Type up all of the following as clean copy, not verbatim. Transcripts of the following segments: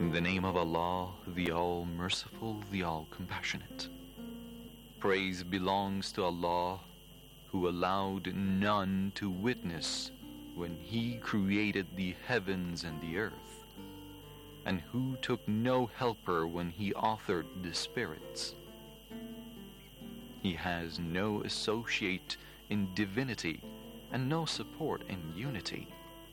In the name of Allah, the All-Merciful, the All-Compassionate. Praise belongs to Allah, who allowed none to witness when He created the heavens and the earth, and who took no helper when He authored the spirits. He has no associate in divinity and no support in unity.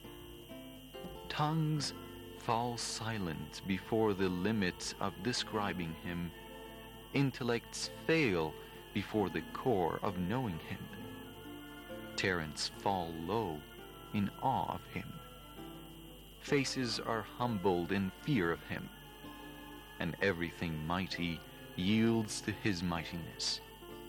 Tongues fall silent before the limit of describing Him. Intellects fail before the core of knowing Him. Parents fall low in awe of Him. Faces are humbled in fear of Him, and everything mighty yields to His mightiness.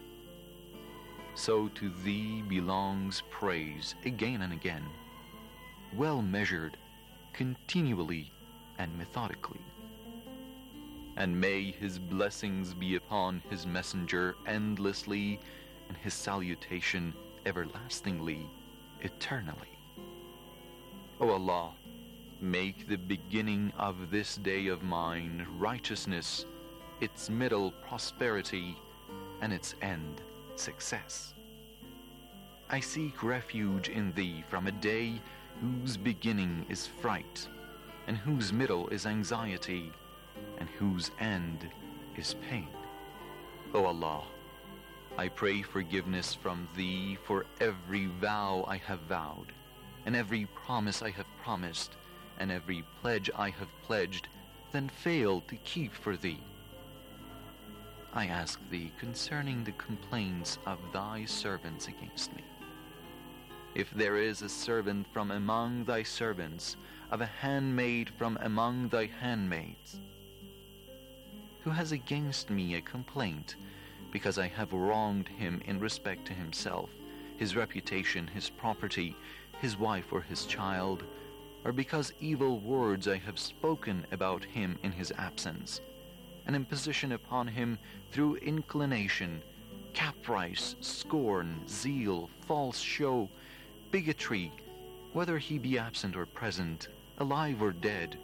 So to Thee belongs praise again and again, well measured, continually and methodically. And may His blessings be upon His messenger endlessly, and His salutation everlastingly, eternally. O Allah, make the beginning of this day of mine righteousness, its middle prosperity, and its end success. I seek refuge in Thee from a day whose beginning is fright, and whose middle is anxiety, and whose end is pain. O Allah, I pray forgiveness from Thee for every vow I have vowed, and every promise I have promised, and every pledge I have pledged, then failed to keep for Thee. I ask Thee concerning the complaints of Thy servants against me. If there is a servant from among Thy servants, of a handmaid from among Thy handmaids, who has against me a complaint, because I have wronged him in respect to himself, his reputation, his property, his wife or his child, or because evil words I have spoken about him in his absence, an imposition upon him through inclination, caprice, scorn, zeal, false show, bigotry, whether he be absent or present, alive or dead,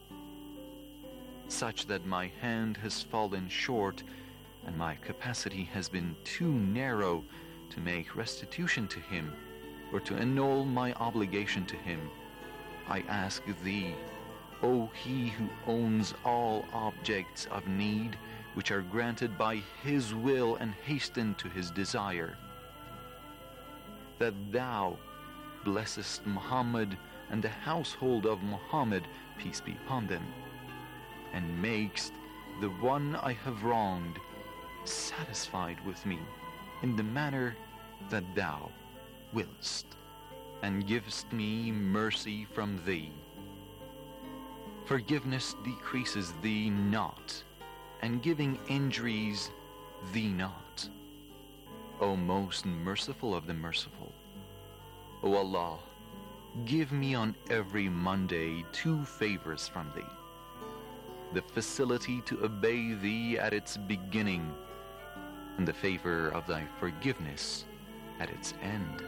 such that my hand has fallen short and my capacity has been too narrow to make restitution to him or to annul my obligation to him, I ask Thee, O He who owns all objects of need, which are granted by His will and hasten to His desire, that Thou blessest Muhammad and the household of Muhammad, peace be upon them, and makest the one I have wronged satisfied with me in the manner that Thou willest, and givest me mercy from Thee. Forgiveness decreases Thee not, and giving injuries Thee not. O most merciful of the merciful, O Allah, give me on every Monday 2 favors from Thee: the facility to obey Thee at its beginning, and the favor of Thy forgiveness at its end.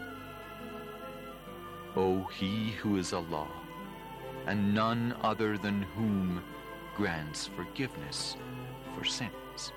O He who is Allah, and none other than whom grants forgiveness for sins.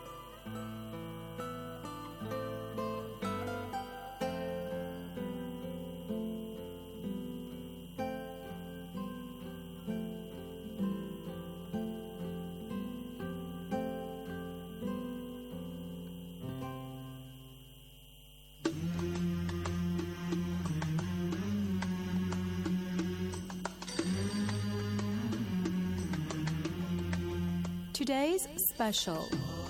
Today's special.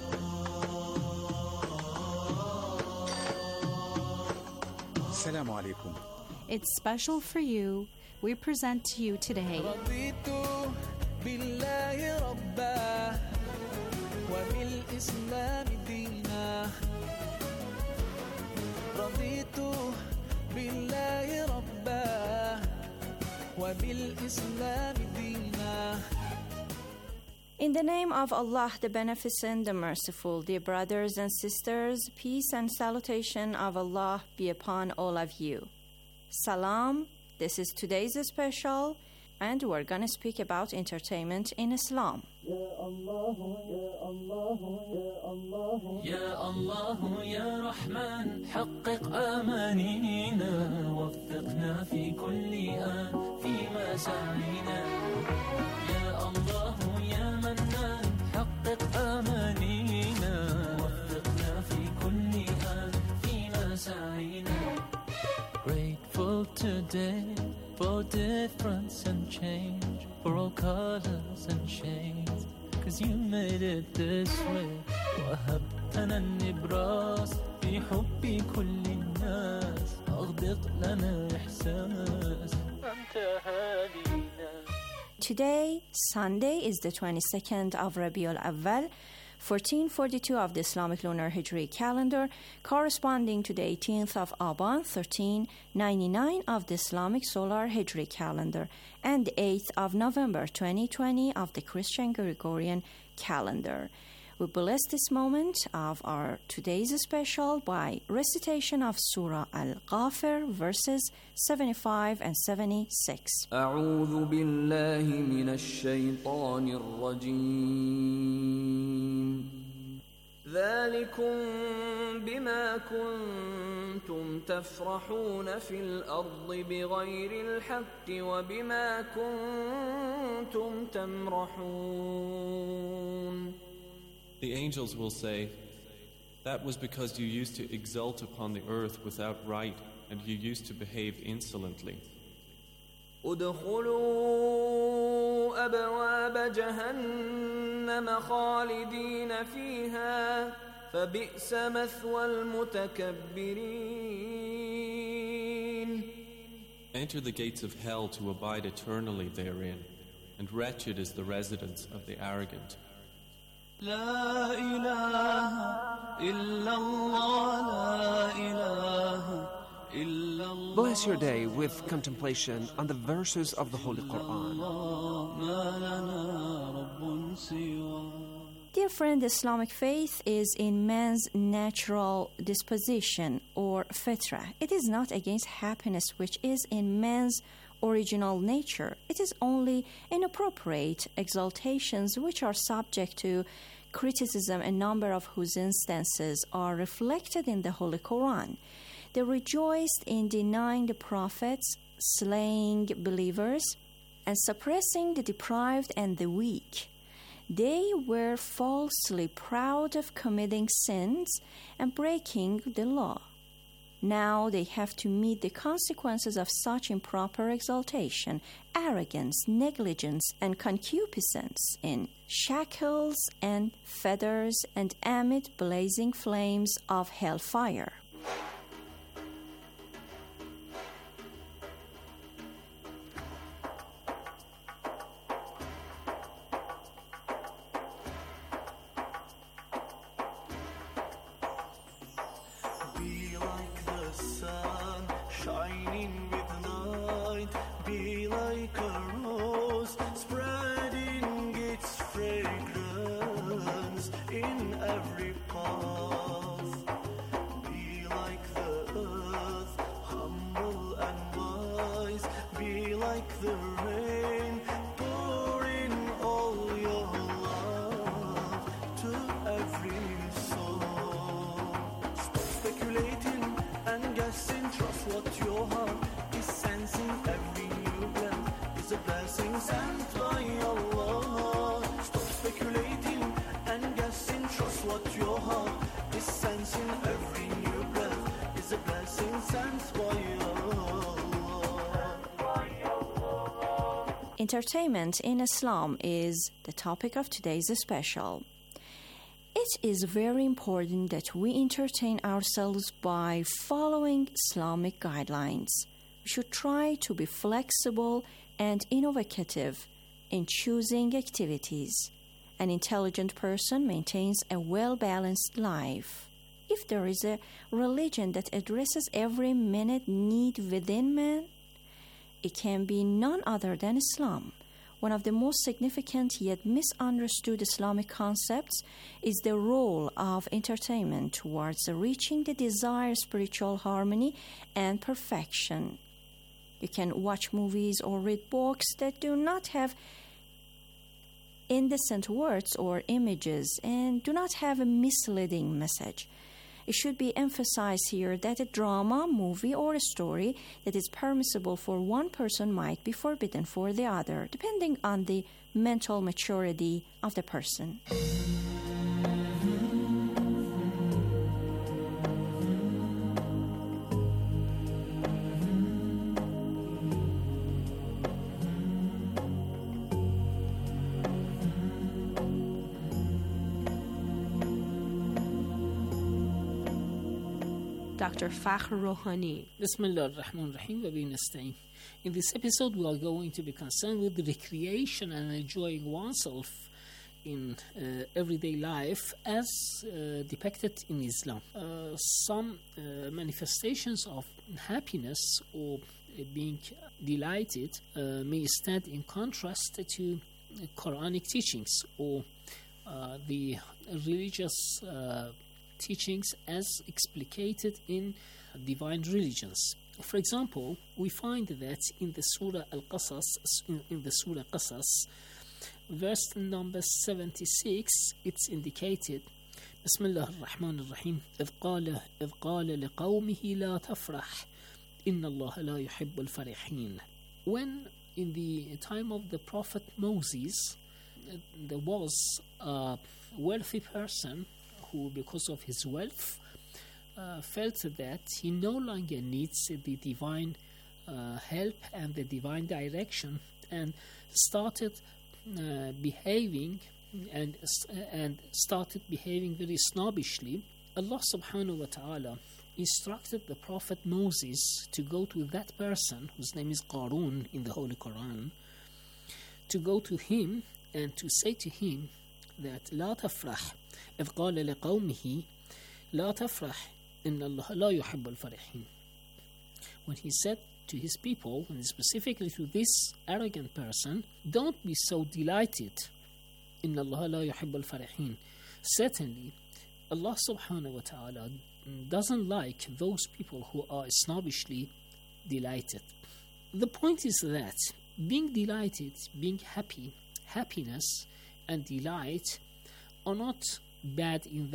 Assalamu alaikum. It's special for you. We present to you today. In the name of Allah, the Beneficent, the Merciful, dear brothers and sisters, peace and salutation of Allah be upon all of you. Salam, this is today's special, and we're going to speak about entertainment in Islam. يا الله يا رحمن حقق آمانينا وفقنا في كل آن فيما سعينا يا الله يا منان حقق آمانينا وفقنا في كل آن فيما سعينا. Grateful today for difference and change, for all colors and shades, 'cause you made it this way. وهبتنا النبراس في حب كل الناس، أغدق لنا إحساس أنت هادينا. Today, Sunday, is the 22nd of Rabiul Awwal, 1442 of the Islamic Lunar Hijri calendar, corresponding to the 18th of Aban, 1399 of the Islamic Solar Hijri calendar, and the 8th of November, 2020 of the Christian Gregorian calendar. We bless this moment of our today's special by recitation of Surah Al-Ghafir, verses 75 and 76. أعوذ بالله من الشيطان الرجيم. ذلكم بما كنتم تفرحون في الأرض بغير الحق وبما كنتم تمرحون. The angels will say, that was because you used to exult upon the earth without right, and you used to behave insolently. ادخلوا أبواب جهنم خالدين فيها فبئس مثوى المتكبرين. Enter the gates of hell to abide eternally therein, and wretched is the residence of the arrogant. لا إله إلا الله لا إله إلا الله. Bless your day with contemplation on the verses of the Holy Quran. ما لنا رب سواه. Dear friend, Islamic faith is in man's natural disposition or fitra. It is not against happiness which is in man's original nature. It is only inappropriate exaltations which are subject to criticism, a number of whose instances are reflected in the Holy Quran. They rejoiced in denying the prophets, slaying believers, and suppressing the deprived and the weak. They were falsely proud of committing sins and breaking the law. Now they have to meet the consequences of such improper exaltation, arrogance, negligence, and concupiscence in shackles and fetters and amid blazing flames of hellfire. Be like the sun, shining with light. Be like a rose, spreading its fragrance in every path. Be like the earth, humble and wise. Be like the rain, pour in all your love to every soul. Speculating and guessing, trust what your heart is sensing. Every new breath is a blessing sent by Allah. Stop speculating and guessing, trust what your heart is sensing. Every new breath is a blessing sent by Allah. Entertainment in Islam is the topic of today's special. It is very important that we entertain ourselves by following Islamic guidelines. We should try to be flexible and innovative in choosing activities. An intelligent person maintains a well-balanced life. If there is a religion that addresses every minute need within man, it can be none other than Islam. One of the most significant yet misunderstood Islamic concepts is the role of entertainment towards reaching the desired spiritual harmony and perfection. You can watch movies or read books that do not have indecent words or images and do not have a misleading message. It should be emphasized here that a drama, movie, or a story that is permissible for one person might be forbidden for the other, depending on the mental maturity of the person. Dr. Fakhr Rohani. Bismillah ar-Rahman ar-Rahim wa bihi nasta'in. In this episode, we are going to be concerned with recreation and enjoying oneself in everyday life as depicted in Islam. Some manifestations of happiness or being delighted may stand in contrast to Quranic teachings or the religious teachings as explicated in divine religions. For example, we find that in the Surah Al-Qasas, in the Surah Qasas, verse number 76, it's indicated, Bismillah ar-Rahman ar-Rahim, إذ قال لقومه لا تفرح إن الله لا يحب الفرحين. When in the time of the Prophet Moses, there was a wealthy person who, because of his wealth, felt that he no longer needs the divine help and the divine direction, and started behaving very snobbishly. Allah subhanahu wa ta'ala instructed the Prophet Moses to go to that person, whose name is Qarun in the Holy Quran, to go to him and to say to him that لا تفرح إذ قال لقومه لا تفرح إن الله لا يحب الفرحين. When he said to his people, and specifically to this arrogant person, don't be so delighted, إن الله لا يحب الفرحين. Certainly, Allah subhanahu wa ta'ala doesn't like those people who are snobbishly delighted. The point is that being delighted, being happy, happiness and delight are not bad in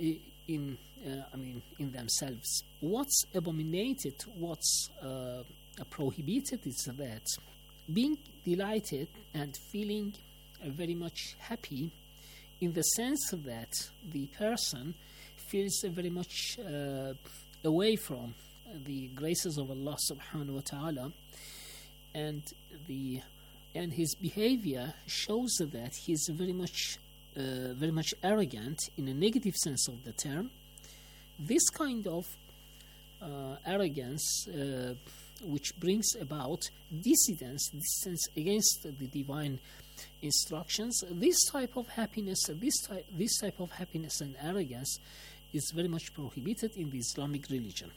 themselves. What's abominated, what's prohibited is that being delighted and feeling very much happy, in the sense that the person feels very much away from the graces of Allah subhanahu wa ta'ala, and his behavior shows that he is very much arrogant in a negative sense of the term. This kind of arrogance, which brings about dissonance against the divine instructions, this type of happiness and arrogance is very much prohibited in the Islamic religion.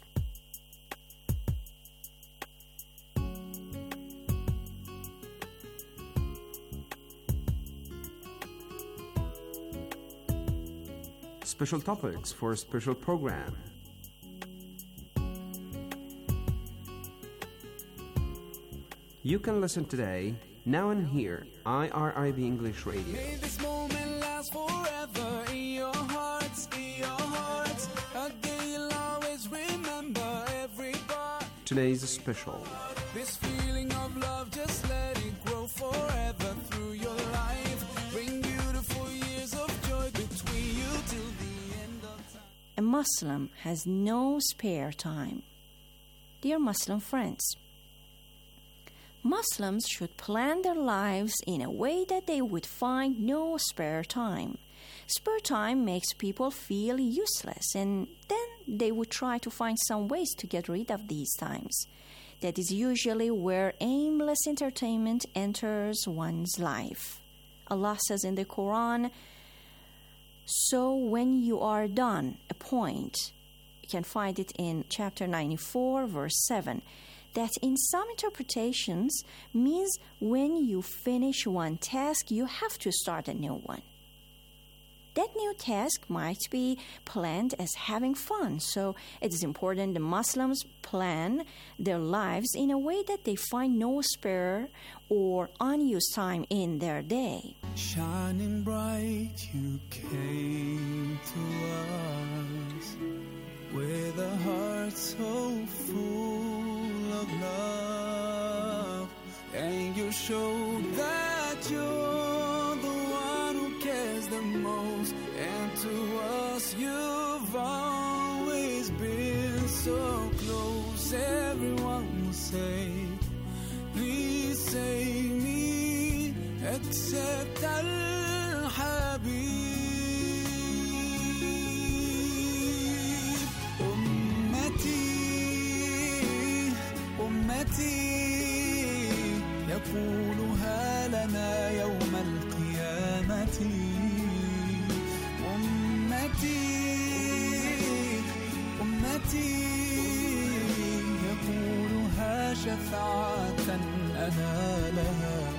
Special topics for a special program. You can listen today, now and here, IRIB English Radio. May this moment last forever in your hearts, a day you'll always remember every part. Today's special. This feeling of love, just let it grow forever through your life. Bring beautiful years of joy between you till the end of time. A Muslim has no spare time. Dear Muslim friends, Muslims should plan their lives in a way that they would find no spare time. Spare time makes people feel useless, and then they would try to find some ways to get rid of these times. That is usually where aimless entertainment enters one's life. Allah says in the Quran, so when you are done, a point. You can find it in chapter 94, verse 7. That in some interpretations means when you finish one task, you have to start a new one. That new task might be planned as having fun, so it is important the Muslims plan their lives in a way that they find no spare or unused time in their day. Shining bright, you came to us with a heart so full of love, and you showed that you're the one who cares the most, and to us you've always been so close. Everyone will say, please save me, except Al-Habib. يقولها لنا يوم القيامة أمتي يقولها شفاعة أنا لها.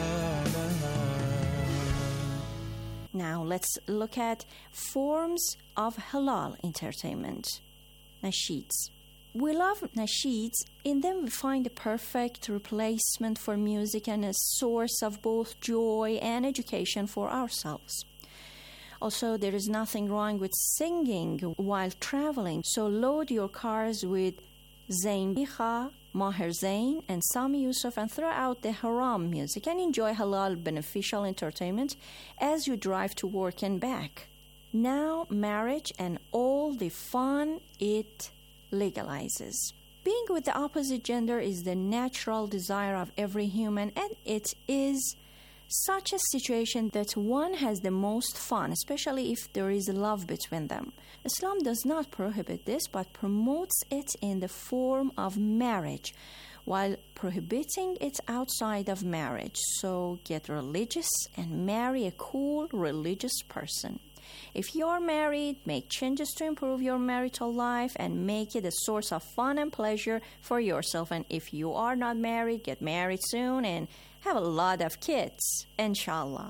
Now let's look at forms of halal entertainment. Nasheeds. We love nasheeds. In them we find a perfect replacement for music and a source of both joy and education for ourselves. Also, there is nothing wrong with singing while traveling, so load your cars with Zayn Bikha, Maher Zayn, and Sami Yusuf and throw out the haram music and enjoy halal beneficial entertainment as you drive to work and back. Now, marriage and all the fun it legalizes. Being with the opposite gender is the natural desire of every human, and it is such a situation that one has the most fun, especially if there is love between them. Islam does not prohibit this, but promotes it in the form of marriage, while prohibiting it outside of marriage. So get religious and marry a cool religious person. If you are married, make changes to improve your marital life and make it a source of fun and pleasure for yourself. And if you are not married, get married soon and have a lot of kids, inshallah.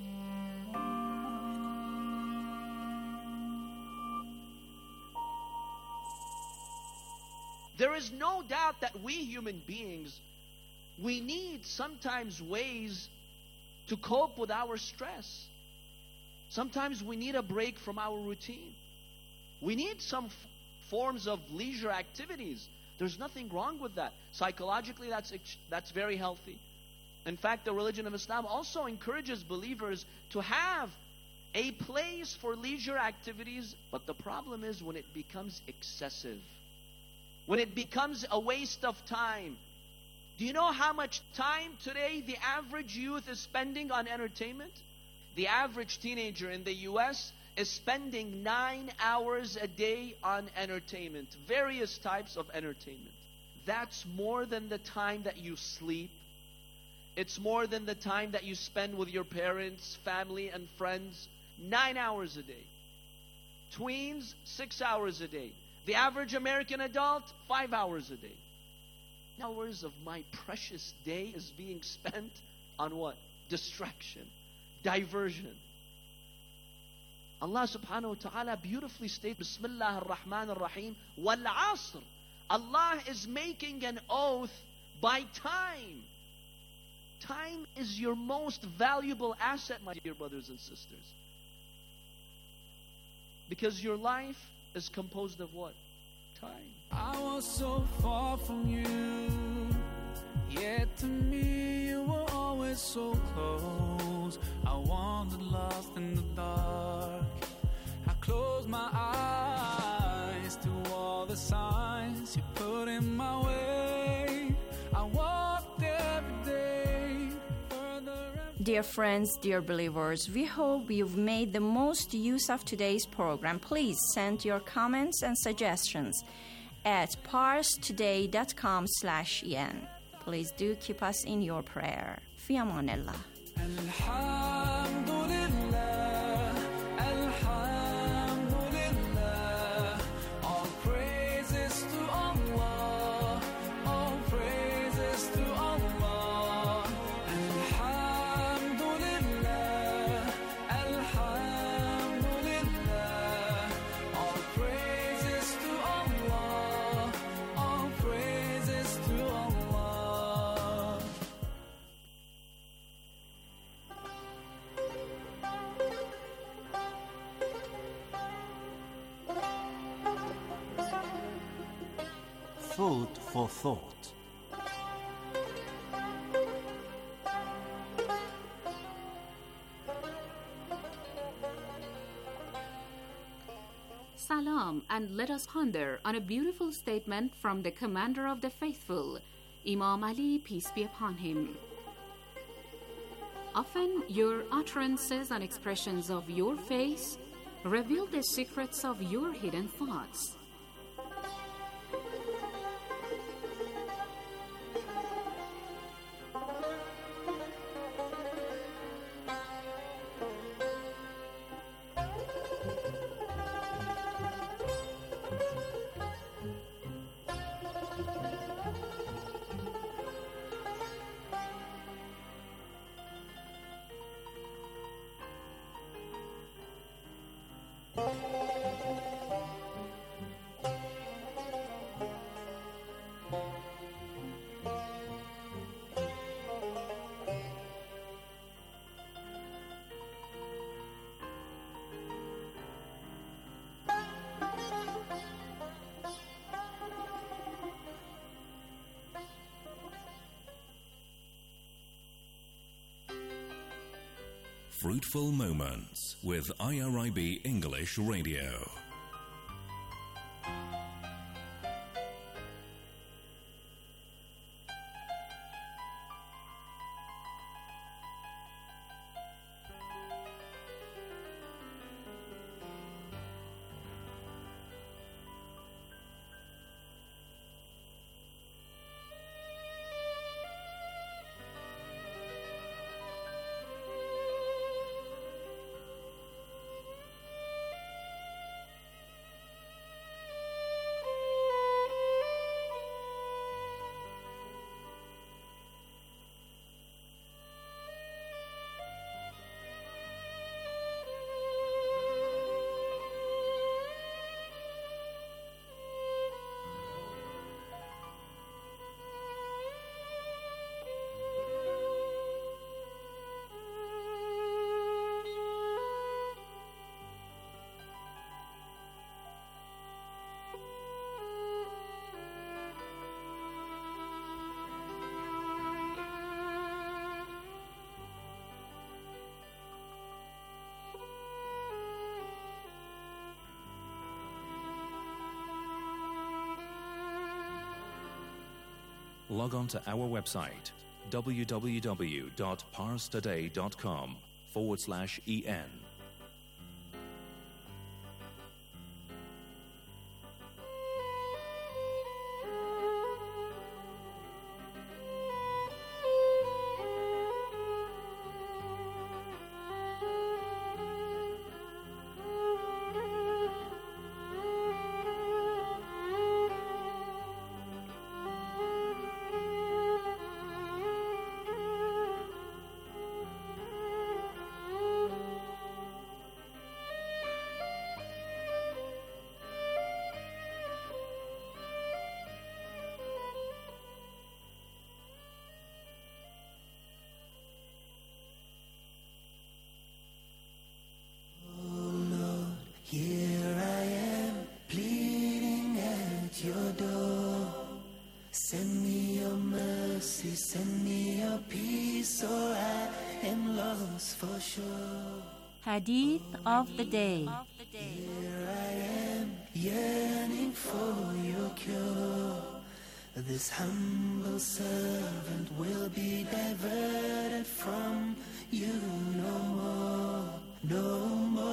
There is no doubt that we human beings, we need sometimes ways to cope with our stress. Sometimes we need a break from our routine. We need some forms of leisure activities. There's nothing wrong with that. Psychologically, that's very healthy. In fact, the religion of Islam also encourages believers to have a place for leisure activities, but the problem is when it becomes excessive. When it becomes a waste of time. Do you know how much time today the average youth is spending on entertainment? The average teenager in the U.S. is spending 9 hours a day on entertainment, various types of entertainment. That's more than the time that you sleep. It's more than the time that you spend with your parents, family, and friends. 9 hours a day. Tweens, 6 hours a day. The average American adult, 5 hours a day. Hours of my precious day is being spent on what? Distraction. Diversion. Allah subhanahu wa ta'ala beautifully states, Bismillah ar-Rahman ar-Rahim, wal asr. Allah is making an oath by time. Time is your most valuable asset, my dear brothers and sisters. Because your life is composed of what? Time. I was so far from you, yet to me you were always so close. I wandered lost in the dark. I closed my eyes to all the signs you put in my way. I walked every day further. Dear friends, dear believers, we hope you've made the most use of today's program. Please send your comments and suggestions at parstoday.com/en. Please do keep us in your prayer. Fi amanillah. All praises to Allah, all praises to Allah. Alhamdulillah, alhamdulillah. Food for thought. Salam, and let us ponder on a beautiful statement from the Commander of the Faithful, Imam Ali, peace be upon him. Often your utterances and expressions of your face reveal the secrets of your hidden thoughts. Fruitful Moments with IRIB English Radio. Log on to our website www.parstoday.com/en. Here I am, pleading at your door. Send me your mercy, send me your peace, or I am lost for sure. Hadith of the Day. Here I am, yearning for your cure. This humble servant will be diverted from you no more, no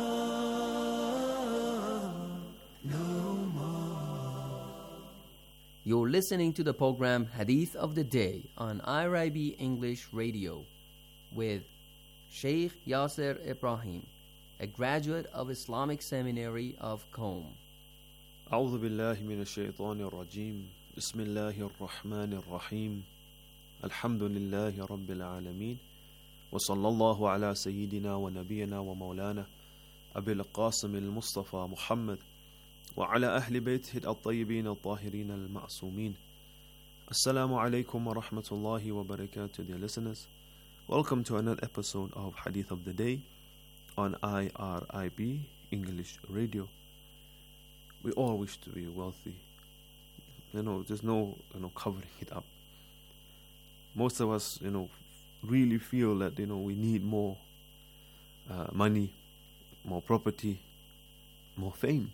more, no more. You're listening to the program Hadith of the Day on IRIB English Radio with Sheikh Yasser Ibrahim, a graduate of Islamic Seminary of Qom. أعوذ بالله من الشيطان الرجيم بسم الله الرحمن الرحيم الحمد لله رب العالمين وصلى الله على سيدنا ونبينا ومولانا أبي القاسم المصطفى محمد وعلى أهل بيته الطيبين الطاهرين المعصومين. Assalamu alaikum wa rahmatullahi wa barakatuh, dear listeners. Welcome to another episode of Hadith of the Day on IRIB English Radio. We all wish to be wealthy, there's no covering it up. Most of us, really feel that, we need more money, more property, more fame.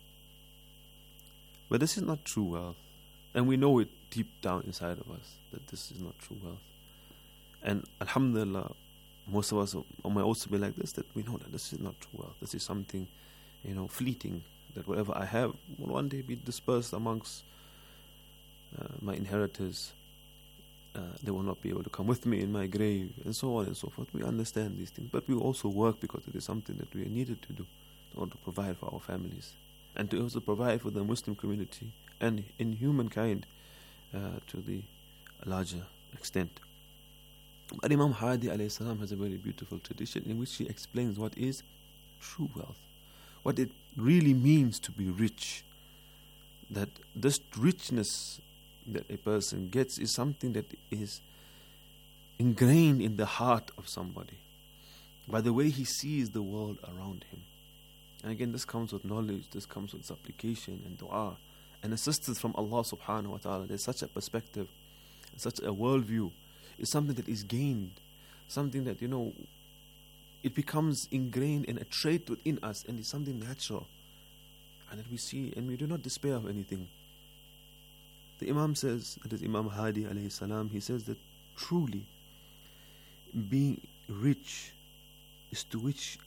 But this is not true wealth. And we know it deep down inside of us that this is not true wealth. And alhamdulillah, most of us might also be like this, that we know that this is not true wealth. This is something, fleeting, that whatever I have will one day be dispersed amongst my inheritors. They will not be able to come with me in my grave, and so on and so forth. We understand these things, but we also work because it is something that we are needed to do in order to provide for our families and to also provide for the Muslim community and in humankind to the larger extent. But Imam Hadi alayhi salam has a very beautiful tradition in which he explains what is true wealth, what it really means to be rich. That this richness that a person gets is something that is ingrained in the heart of somebody by the way he sees the world around him. And again, this comes with knowledge, this comes with supplication and dua and assistance from Allah subhanahu wa ta'ala. There's such a perspective, such a worldview. It's something that is gained, something that, it becomes ingrained in a trait within us, and it's something natural. And that we see, and we do not despair of anything. The Imam says, that is Imam Hadi alayhi salam, he says that truly being rich is to wish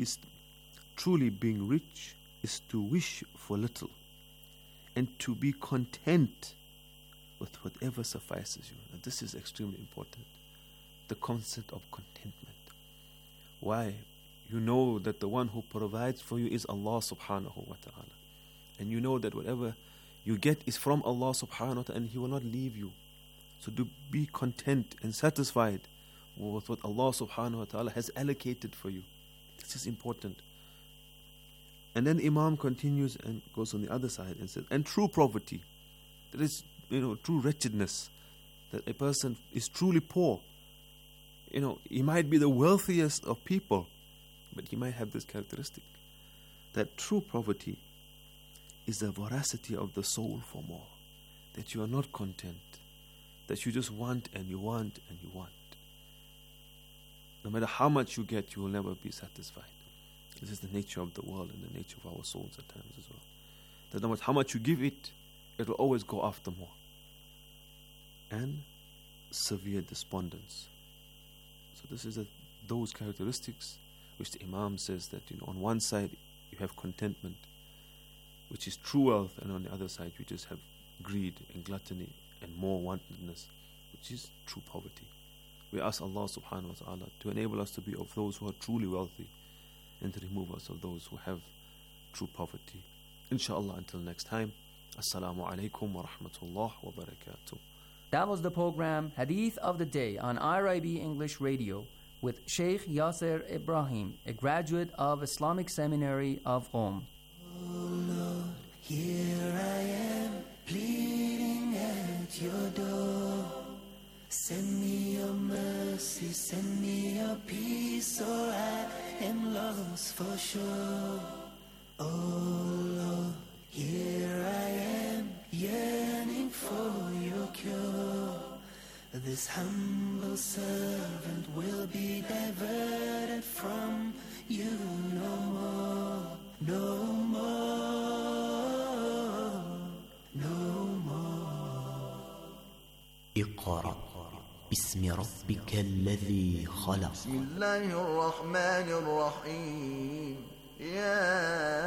for little and to be content with whatever suffices you. And this is extremely important. The concept of contentment. Why? You know that the one who provides for you is Allah subhanahu wa ta'ala. And you know that whatever you get is from Allah subhanahu wa ta'ala, and He will not leave you. So to be content and satisfied with what Allah subhanahu wa ta'ala has allocated for you. This is important. And then Imam continues and goes on the other side and says, and true poverty, that is, true wretchedness, that a person is truly poor. He might be the wealthiest of people, but he might have this characteristic, that true poverty is the voracity of the soul for more, that you are not content, that you just want and you want and you want. No matter how much you get, you will never be satisfied. This is the nature of the world and the nature of our souls at times as well. That no matter how much you give it, it will always go after more. And severe despondence. So this is those characteristics which the Imam says that, on one side you have contentment, which is true wealth, and on the other side you just have greed and gluttony and more wantonness, which is true poverty. We ask Allah subhanahu wa ta'ala to enable us to be of those who are truly wealthy and to remove us of those who have true poverty. Inshallah, until next time, Assalamu alaikum wa rahmatullah wa barakatuh. That was the program Hadith of the Day on IRIB English Radio with Sheikh Yasser Ibrahim, a graduate of Islamic Seminary of Qom. Oh Lord, here I am, pleading at your door. Send me your mercy, send me your peace, or I am lost for sure. Oh Lord, here I am, yearning for your cure. This humble servant will be diverted from you no more, no more, no more. اقرأ باسم ربك الذي خلق. بسم الله الرحمن الرحيم. يا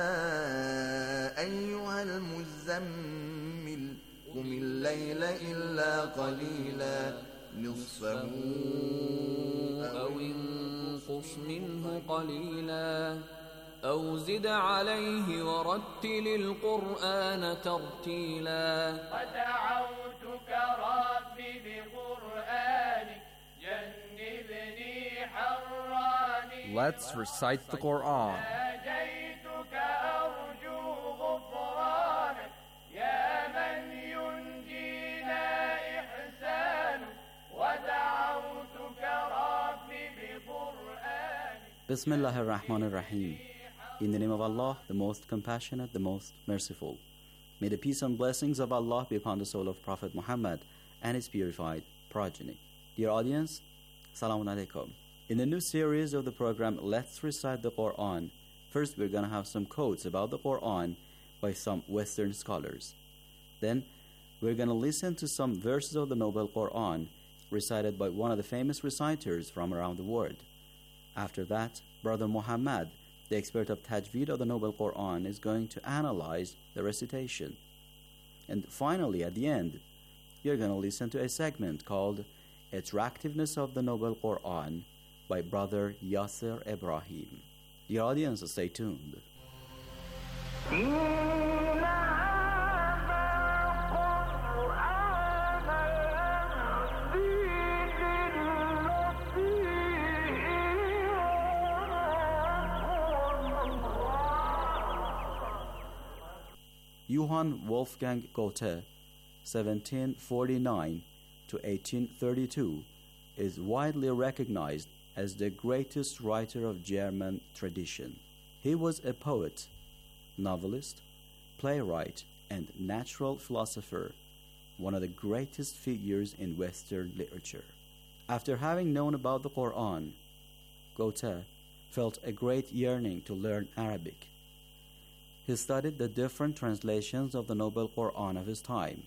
أيها المزمل قم الليل إلا قليلا نصفه أو انقص منه قليلا أو زد عليه ورتل القرآن ترتيلا ودعوتك ربي بقرآنك جنبني حراني. Let's recite the Quran. ناجيتك أرجو غفرانك يا من ينجينا إحسانك ودعوتك ربي بقرآنك. Bismillah ar-Rahman ar-Rahim. In the name of Allah, the most compassionate, the most merciful. May the peace and blessings of Allah be upon the soul of Prophet Muhammad and his purified progeny. Dear audience, Assalamu alaikum. In the new series of the program, Let's Recite the Quran, first we're going to have some quotes about the Quran by some Western scholars. Then we're going to listen to some verses of the Noble Quran recited by one of the famous reciters from around the world. After that, Brother Muhammad, the expert of Tajweed of the Noble Quran, is going to analyze the recitation. And finally, at the end, you're going to listen to a segment called Attractiveness of the Noble Quran by Brother Yasser Ibrahim. Dear audience, stay tuned. Johann Wolfgang Goethe, 1749 to 1832, is widely recognized as the greatest writer of German tradition. He was a poet, novelist, playwright, and natural philosopher, one of the greatest figures in Western literature. After having known about the Quran, Goethe felt a great yearning to learn Arabic. He studied the different translations of the Noble Quran of his time.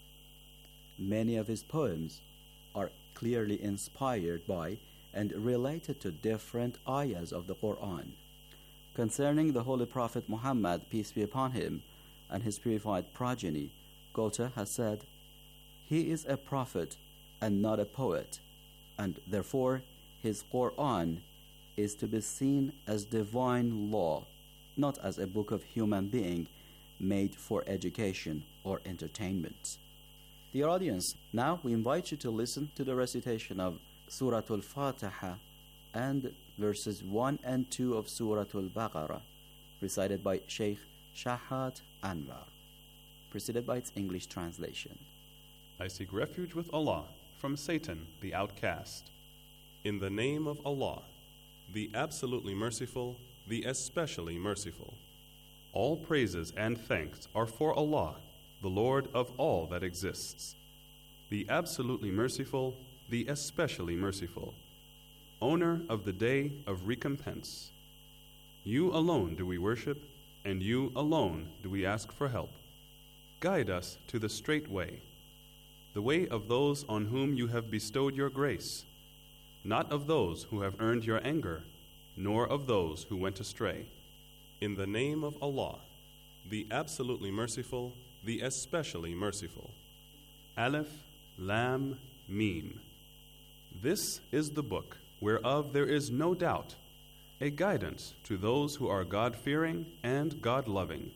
Many of his poems are clearly inspired by and related to different ayahs of the Quran. Concerning the Holy Prophet Muhammad, peace be upon him, and his purified progeny, Goethe has said, "He is a prophet and not a poet, and therefore his Quran is to be seen as divine law, not as a book of human being made for education or entertainment." Dear audience, now we invite you to listen to the recitation of Surah Al-Fatiha and verses 1 and 2 of Surah Al-Baqarah, recited by Sheikh Shahat Anwar, preceded by its English translation. I seek refuge with Allah from Satan, the outcast. In the name of Allah, the absolutely merciful, the especially merciful. All praises and thanks are for Allah, the Lord of all that exists. The absolutely merciful, the especially merciful. Owner of the day of recompense. You alone do we worship, and you alone do we ask for help. Guide us to the straight way, the way of those on whom you have bestowed your grace, not of those who have earned your anger, nor of those who went astray. In the name of Allah, the absolutely merciful, the especially merciful. Alif, Lam, Mim. This is the book whereof there is no doubt, a guidance to those who are God-fearing and God-loving.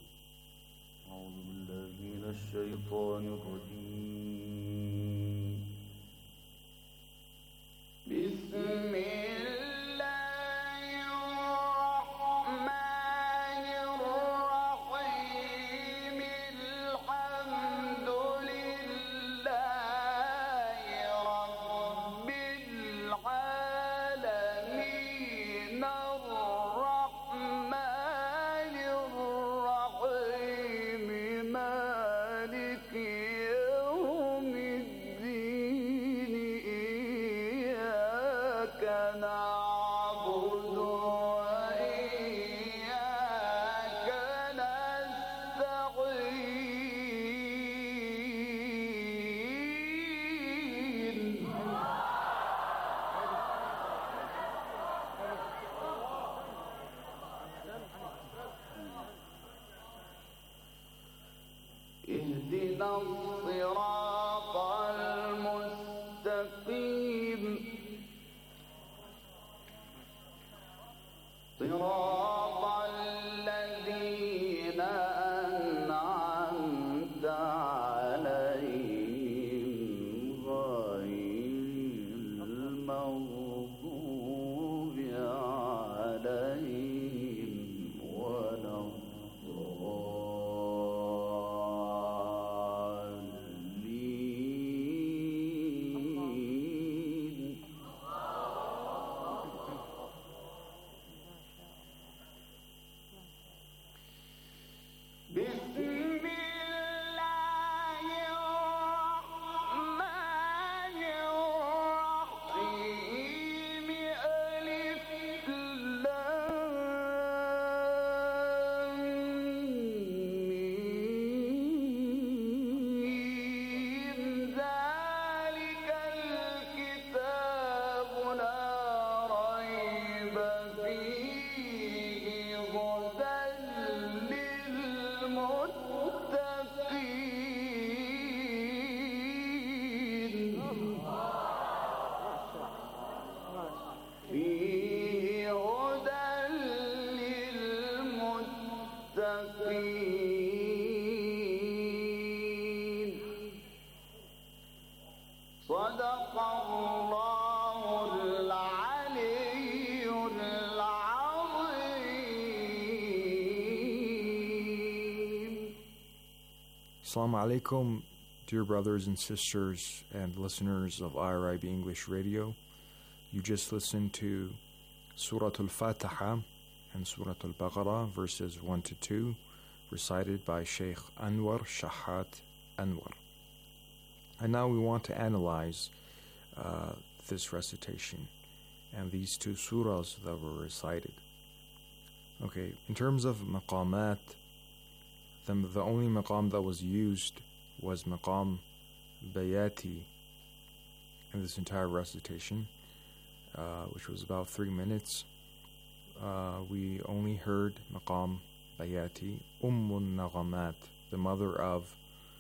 Assalamu alaikum, dear brothers and sisters and listeners of IRIB English Radio. You just listened to Surah Al-Fatiha and Surah Al-Baqarah, verses 1 to 2, recited by Sheikh Anwar Shahat Anwar. And now we want to analyze this recitation and these two surahs that were recited. Okay, in terms of maqamat, the only maqam that was used was maqam bayati in this entire recitation, which was about 3 minutes. We only heard maqam bayati, Ummun Naghamat, the mother of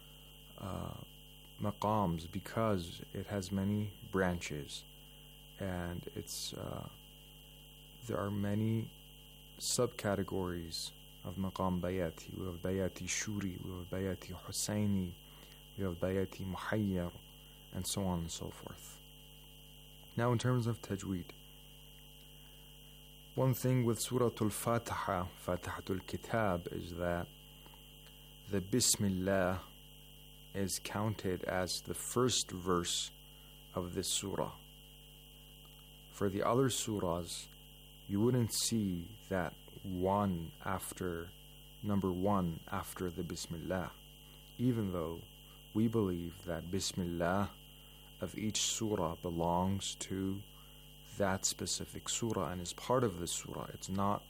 maqams, because it has many branches and there are many subcategories of maqam bayati. We have bayati shuri, we have bayati husaini, we have bayati muhayyar, and so on and so forth. Now in terms of tajweed, one thing with Surah Al-Fatiha, Fatihatul Kitab, is that the Bismillah is counted as the first verse of this surah. For the other surahs, you wouldn't see that number one after the Bismillah, even though we believe that Bismillah of each surah belongs to that specific surah and is part of the surah. It's not,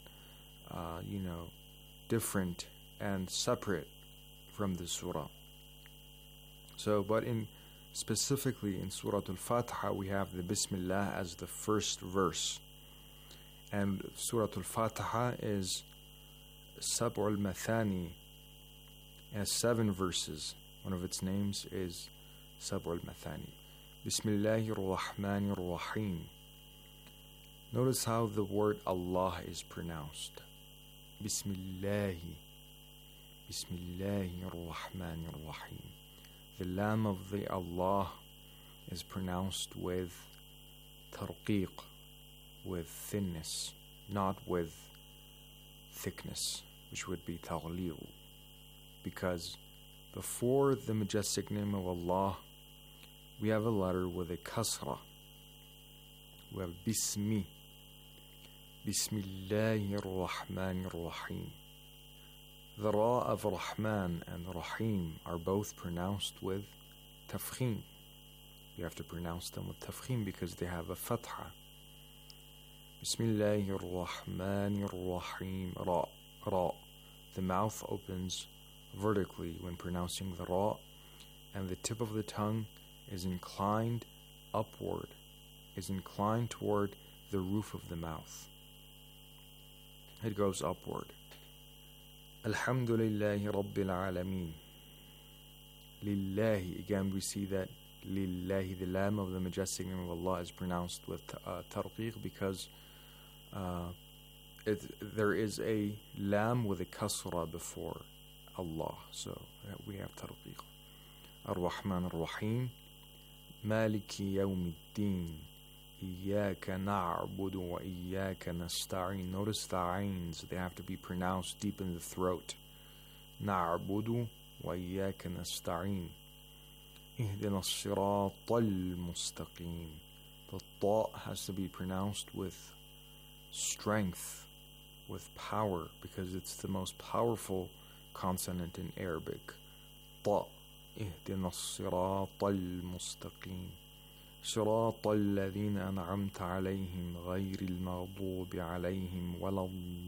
different and separate from the surah. So, but specifically in Surah Al-Fatiha, we have the Bismillah as the first verse. And Surah Al-Fatiha is Sab'ul Mathani, has 7 verses. One of its names is Sab'ul Mathani. Bismillahir Rahmanir Rahim. Notice how the word Allah is pronounced. Bismillahi. Bismillahir Rahmanir Rahim. The lam of the Allah is pronounced with tarqiq, with thinness, not with thickness, which would be taghlil. Because before the majestic name of Allah, we have a letter with a kasra. We have Bismi. Bismillahir Rahmanir Rahim. The Ra of Rahman and Rahim are both pronounced with tafkhim. You have to pronounce them with tafkhim because they have a fatha. Bismillahir Rahmanir Rahim. Ra. Ra. The mouth opens vertically when pronouncing the Ra, and the tip of the tongue is inclined upward, is inclined toward the roof of the mouth. It goes upward. Alhamdulillahi Rabbil Alameen. Lillahi. Again, we see that Lillahi, the lam of the majestic name of Allah, is pronounced with tarqiq because there is a lam with a kasra before Allah. So we have tarqiq. Ar-Rahman Ar-Rahim. Maliki Yawmiddin. Iyaka na'budu wa iyaka nasta'in. Notice the ains, they have to be pronounced deep in the throat. Na'budu wa iyaka nasta'in. Ihdina as-siratal mustaqim. The ta has to be pronounced with strength, with power, because it's the most powerful consonant in Arabic. Ta. Ihdina as-siratal mustaqim. صراط الذين أنعمت عليهم غير المغضوب عليهم ولا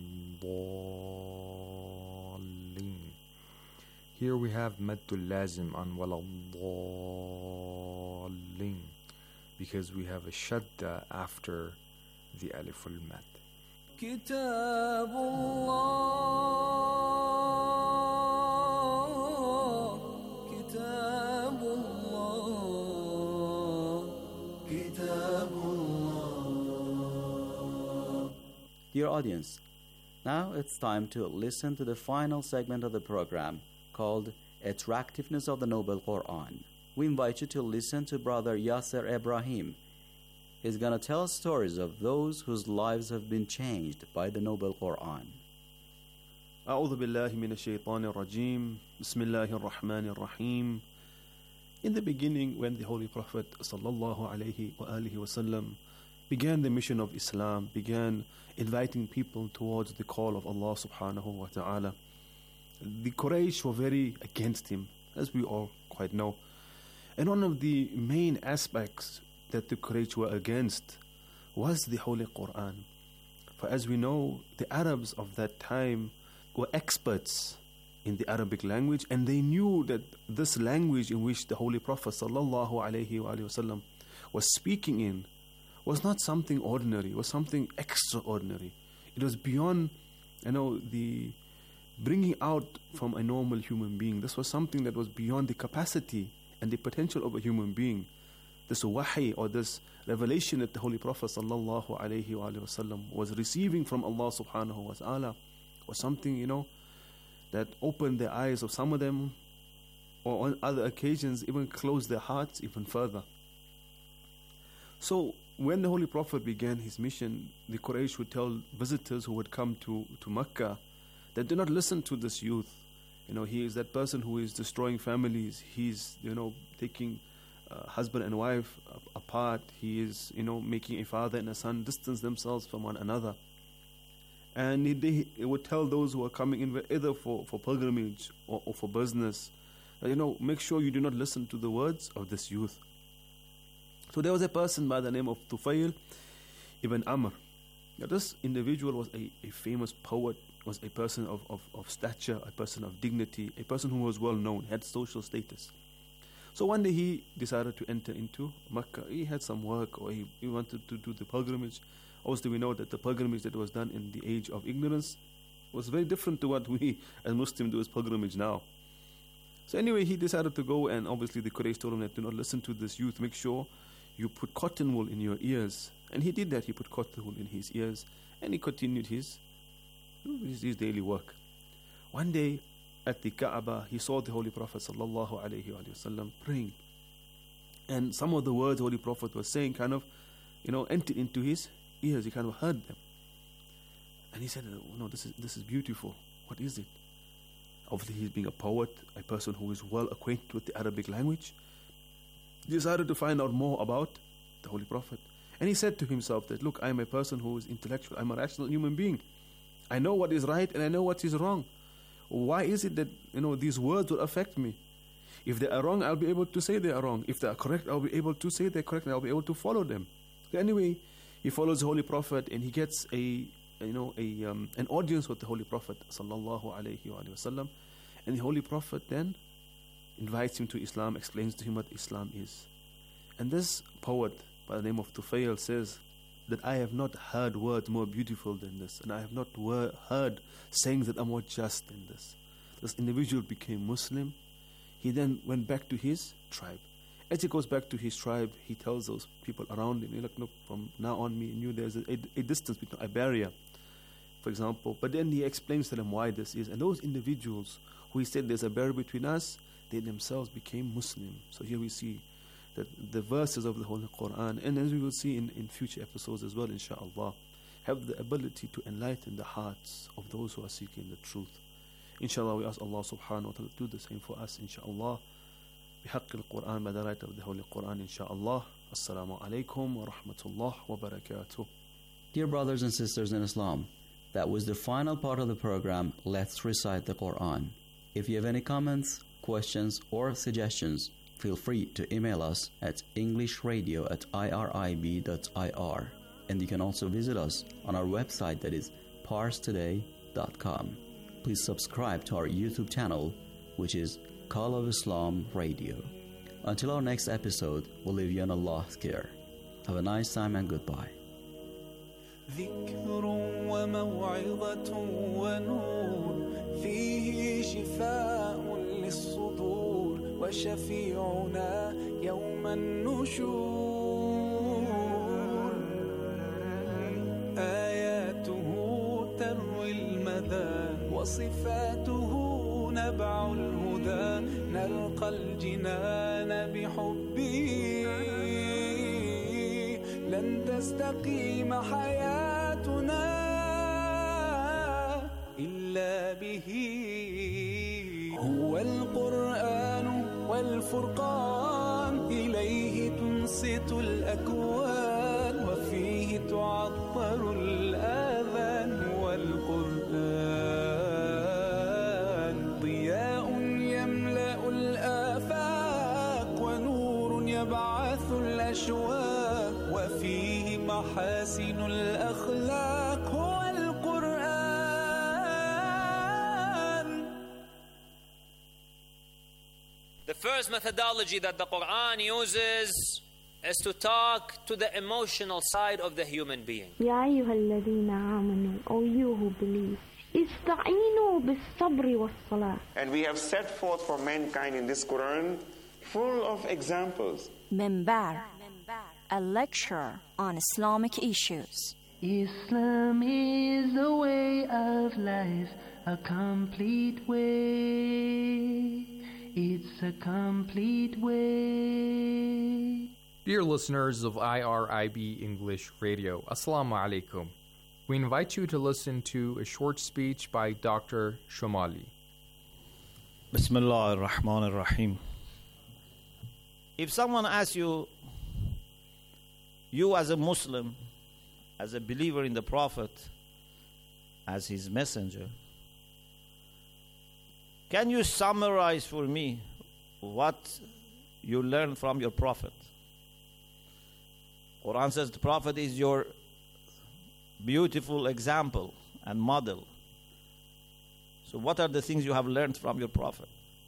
الضالين. Here we have maddul lazim on ولا الضالين because we have a shadda after the alif al-mad. كتاب الله كتاب Dear audience, now it's time to listen to the final segment of the program called Attractiveness of the Noble Quran. We invite you to listen to Brother Yasser Ibrahim. He's going to tell us stories of those whose lives have been changed by the Noble Quran. أعوذ بالله من الشيطان الرجيم بسم الله الرحمن الرحيم. In the beginning, when the Holy Prophet sallallahu alaihi wasallam began the mission of Islam, began inviting people towards the call of Allah subhanahu wa ta'ala, the Quraysh were very against him, as we all quite know. And one of the main aspects that the Quraysh were against was the Holy Quran. For as we know, the Arabs of that time were experts in the Arabic language, and they knew that this language in which the Holy Prophet sallallahu alaihi wasallam was speaking in was not something ordinary, it was something extraordinary. It was beyond, the bringing out from a normal human being. This was something that was beyond the capacity and the potential of a human being. This wahi, or this revelation that the Holy Prophet sallallahu alaihi wasallam was receiving from Allah subhanahu wa ta'ala was something, that opened the eyes of some of them, or on other occasions even closed their hearts even further. So when the Holy Prophet began his mission, the Quraysh would tell visitors who would come to Mecca that do not listen to this youth. He is that person who is destroying families. He's, taking husband and wife apart. He is, making a father and a son distance themselves from one another. And he would tell those who are coming in either for pilgrimage or for business, that, make sure you do not listen to the words of this youth. So there was a person by the name of Tufail ibn Amr. Now this individual was a famous poet, was a person of stature, a person of dignity, a person who was well known, had social status. So one day he decided to enter into Mecca. He had some work, or he wanted to do the pilgrimage. Obviously we know that the pilgrimage that was done in the age of ignorance was very different to what we as Muslims do as pilgrimage now. So anyway, he decided to go, and obviously the Quraysh told him that do not listen to this youth, make sure you put cotton wool in your ears. And he did that. He put cotton wool in his ears, and he continued his daily work. One day at the Kaaba, he saw the Holy Prophet sallallahu alaihi wasallam praying, and some of the words the Holy Prophet was saying kind of entered into his ears. He kind of heard them, and he said, this is beautiful. What is it? Obviously he's being a poet, a person who is well acquainted with the Arabic language. He decided to find out more about the Holy Prophet. And he said to himself that, look, I am a person who is intellectual. I'm a rational human being. I know what is right and I know what is wrong. Why is it that, these words will affect me? If they are wrong, I'll be able to say they are wrong. If they are correct, I'll be able to say they're correct, and I'll be able to follow them. So anyway, he follows the Holy Prophet, and he gets an audience with the Holy Prophet sallallahu alaihi wasallam. And the Holy Prophet then invites him to Islam, explains to him what Islam is. And this poet by the name of Tufail says that I have not heard words more beautiful than this, and I have not heard sayings that are more just than this. This individual became Muslim. He then went back to his tribe. As he goes back to his tribe, he tells those people around him, look, from now on, me and you, there's a distance between, a barrier, for example. But then he explains to them why this is. And those individuals who he said there's a barrier between us, they themselves became Muslim. So here we see that the verses of the Holy Quran, and as we will see in future episodes as well, inshaAllah, have the ability to enlighten the hearts of those who are seeking the truth. Inshallah, we ask Allah subhanahu wa ta'ala to do the same for us, inshaAllah. بحق القرآن, by the right of the Holy Quran, inshaAllah. Assalamu alaikum wa rahmatullah wa barakatuh. Dear brothers and sisters in Islam, that was the final part of the program, Let's Recite the Quran. If you have any comments, questions, or suggestions, feel free to email us at englishradio@irib.ir. And you can also visit us on our website, that is parstoday.com. Please subscribe to our YouTube channel, which is Call of Islam Radio. Until our next episode, we'll leave you in Allah's care. Have a nice time and goodbye. ذكر وموعظة ونور فيه شفاء للصدور وشفيعنا يوم النشور آياته تروي المدى وصفاته نبع الهدى نلقى الجنان بحبه لن تستقيم حياتنا إلا به هو القرآن والفرقان إليه تنصت الأكوان وفيه تعطر الآذان والقرآن ضياء يملأ الآفاق ونور يبعث الأشواق وفيه محاسن الأخلاق هو القرآن. The first methodology that the Quran uses is to talk to the emotional side of the human being. يا أيها الذين آمنوا, O you who believe, استعينوا بالصبر والصلاة. And we have set forth for mankind in this Quran full of examples. Minbar, a lecture on Islamic issues. Islam is a way of life, a complete way. It's a complete way. Dear listeners of IRIB English Radio, Assalamu alaikum. We invite you to listen to a short speech by Dr. Shomali. Bismillah ar-Rahman ar-Rahim. If someone asks you, you as a Muslim, as a believer in the Prophet, as his messenger, can you summarize for me what you learned from your Prophet? Quran says the Prophet is your beautiful example and model. So what are the things you have learned from your Prophet?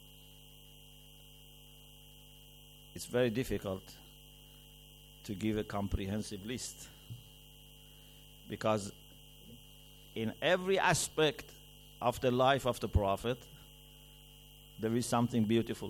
It's very difficult to give a comprehensive list, because in every aspect of the life of the Prophet there is something beautiful.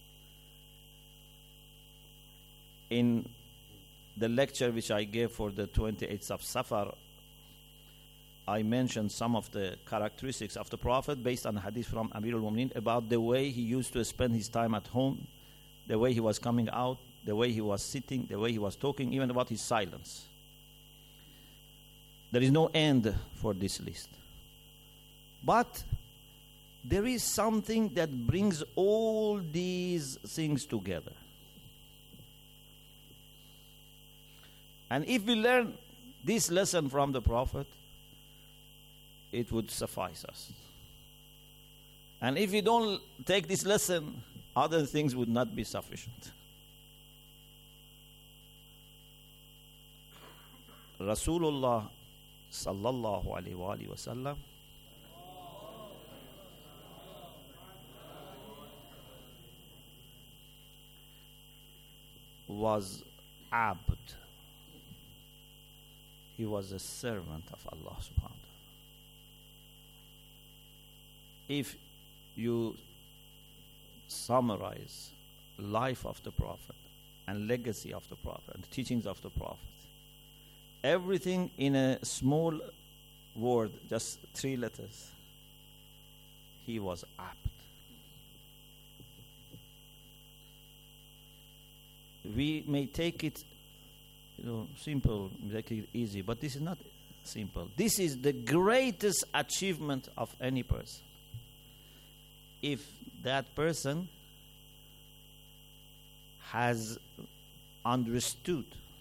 In the lecture which I gave for the 28th of Safar, I mentioned some of the characteristics of the Prophet based on hadith from Amir al-Mu'minin about the way he used to spend his time at home, the way he was coming out, the way he was sitting, the way he was talking, even about his silence. There is no end for this list. But there is something that brings all these things together. And if we learn this lesson from the Prophet, it would suffice us. And if we don't take this lesson, other things would not be sufficient. Rasulullah sallallahu alaihi wasallam was abd. He was a servant of Allah subhanahu wa ta'ala. If you summarize life of the Prophet and legacy of the Prophet and teachings of the Prophet, everything in a small word, just 3 letters, he was abd. We may take it simple, make it easy, but this is not simple. This is the greatest achievement of any person. If that person has understood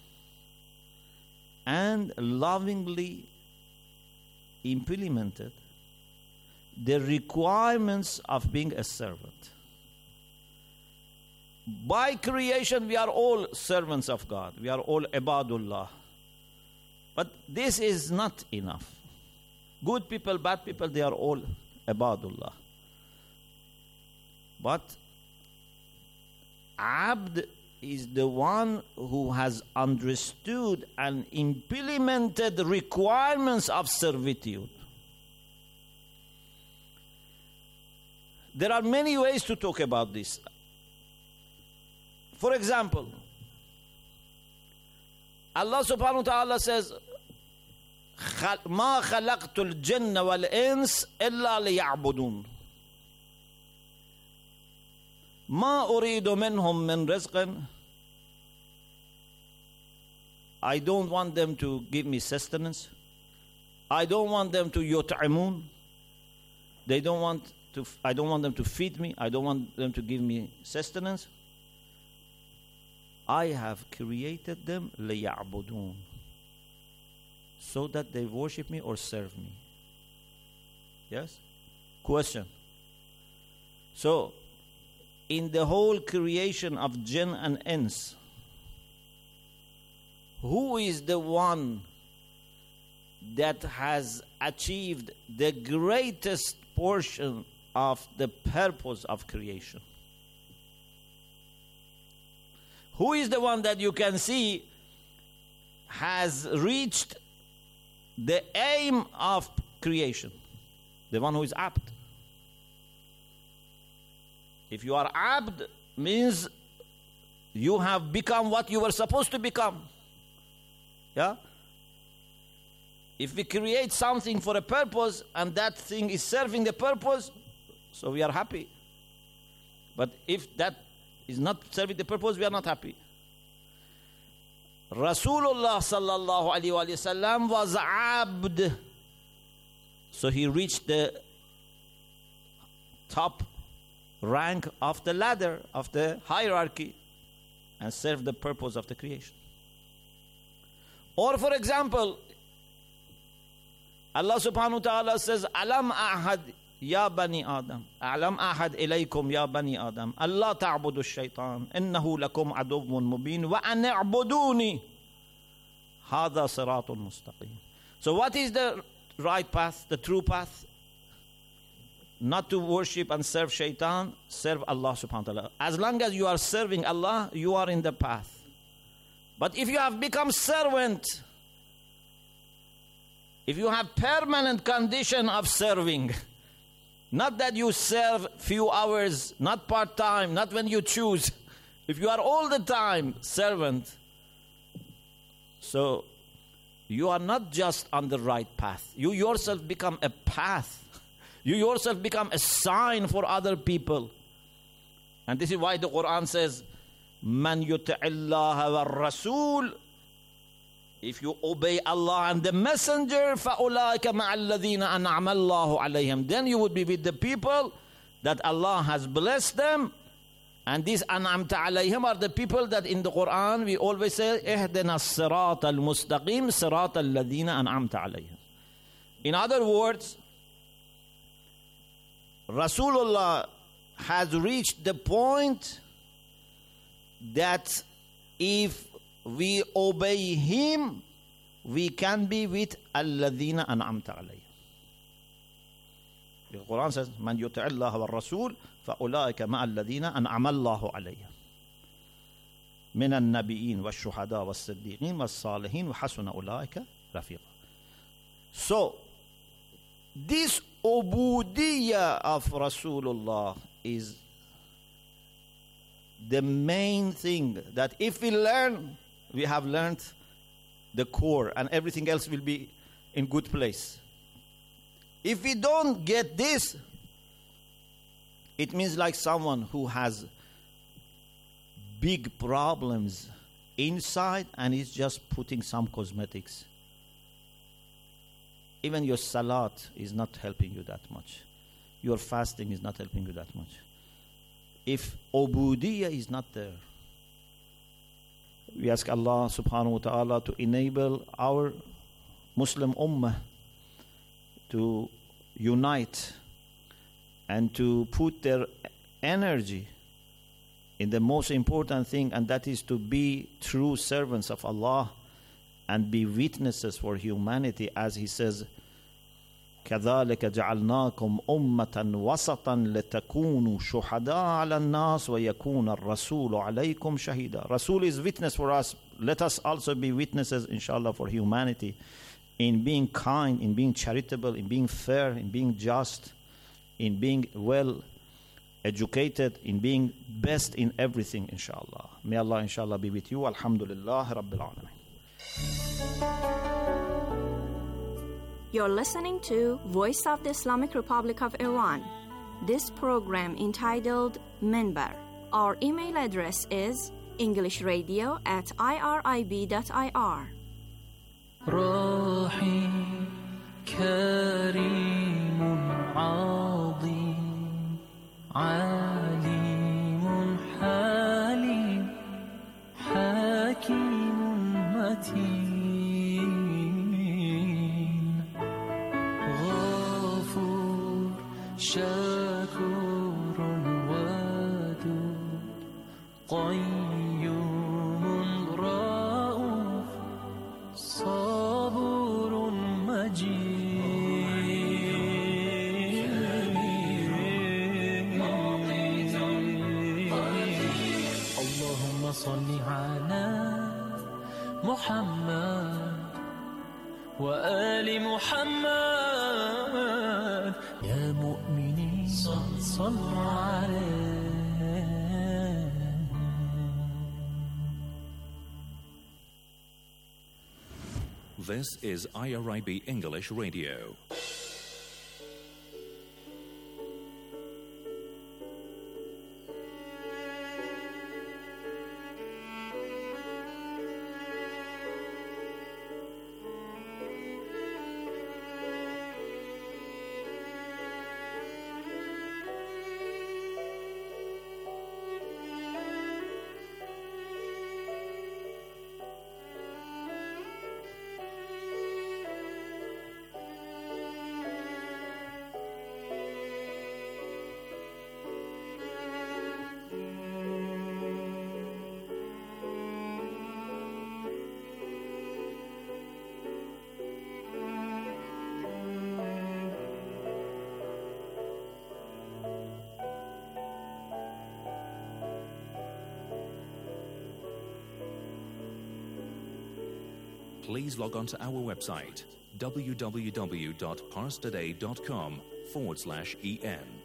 and lovingly implemented the requirements of being a servant. By creation, we are all servants of God. We are all ibadullah. But this is not enough. Good people, bad people, they are all ibadullah. But abd is the one who has understood and implemented the requirements of servitude. There are many ways to talk about this. For example, Allah subhanahu wa ta'ala says, مَا خَلَقْتُ الْجِنَّ وَالْإِنسِ إِلَّا لِيَعْبُدُونَ مَا أُرِيدُ مِنْهُمْ مِنْ رِزْقٍ. I don't want them to give me sustenance. I don't want them to يُطْعِمُون. I don't want them to feed me. I don't want them to give me sustenance. I have created them لِيَعْبُدُونَ, so that they worship me or serve me. Yes? Question. So, in the whole creation of jinn and ins, who is the one that has achieved the greatest portion of the purpose of creation? Who is the one that you can see has reached the aim of creation? The one who is abd. If you are abd, means you have become what you were supposed to become. Yeah? If we create something for a purpose and that thing is serving the purpose, so we are happy. But if that is not serving the purpose, we are not happy. Rasulullah sallallahu alaihi wasallam was abd. So he reached the top rank of the ladder, of the hierarchy, and served the purpose of the creation. Or for example, Allah subhanahu wa ta'ala says, Alam ahad ya bani Adam, Alam ahad ilaykum ya bani Adam, Allah ta'budu shaytan, innahu lakum aduwwun mubin, wa an i'buduni, hadha siratun mustaqim. So what is the right path, the true path? Not to worship and serve shaitan, serve Allah subhanahu wa ta'ala. As long as you are serving Allah, you are in the path. But if you have become servant, if you have permanent condition of serving, not that you serve few hours, not part-time, not when you choose, if you are all the time servant, so you are not just on the right path. You yourself become a path. You yourself become a sign for other people. And this is why the Quran says, Man yuti'illaha wa rasul. If you obey Allah and the Messenger, فَأُولَٰئِكَ مَعَ الَّذِينَ أَنْعَمَ اللَّهُ عَلَيْهِمْ. Then you would be with the people that Allah has blessed them. And these أَنْعَمْتَ عَلَيْهِمْ are the people that in the Quran we always say, اهْدِنَا الصِّرَاطَ الْمُسْتَقِيمِ صِرَاطَ الَّذِينَ أَنْعَمْتَ عَلَيْهِمْ. In other words, Rasulullah has reached the point that if we obey him, we can be with الَّذِينَ أَنْعَمْتَ عَلَيْهِمْ. The Quran says, مَنْ يُطِعِ اللَّهَ وَالرَّسُولِ فَأُولَٰئِكَ مَعَ الَّذِينَ أَنْعَمَ اللَّهُ عَلَيْهِمْ مِنَ النَّبِيِّينَ وَالشُّهَدَاءِ وَالصِّدِّيقِينَ وَالصَّالِحِينَ وَحَسُنَ أُولَٰئِكَ رَفِيقًا. So, this ubudiyya of Rasulullah is the main thing that if we learn, we have learned the core and everything else will be in good place. If we don't get this, it means like someone who has big problems inside and is just putting some cosmetics. Even your salat is not helping you that much. Your fasting is not helping you that much. If ubudiyya is not there, we ask Allah subhanahu wa ta'ala to enable our Muslim ummah to unite and to put their energy in the most important thing, and that is to be true servants of Allah and be witnesses for humanity, as He says, كذلك جعلناكم أمة وسطا لتكونوا شهداء على الناس ويكون الرسول عليكم شهيدا. Rasul is witness for us. Let us also be witnesses, inshallah, for humanity in being kind, in being charitable, in being fair, in being just, in being well educated, in being best in everything, inshallah. May Allah, inshallah, be with you. Alhamdulillah Rabbil Alameen. You're listening to Voice of the Islamic Republic of Iran. This program entitled Minbar. Our email address is englishradio@irib.ir. راحي كريم عظيم شكور ودود قيوم رؤوف صبور مجيد اللهم صل على محمد وآل محمد يا مؤمنين صلوا عليه. This is IRIB English Radio. Please log on to our website www.parstoday.com/en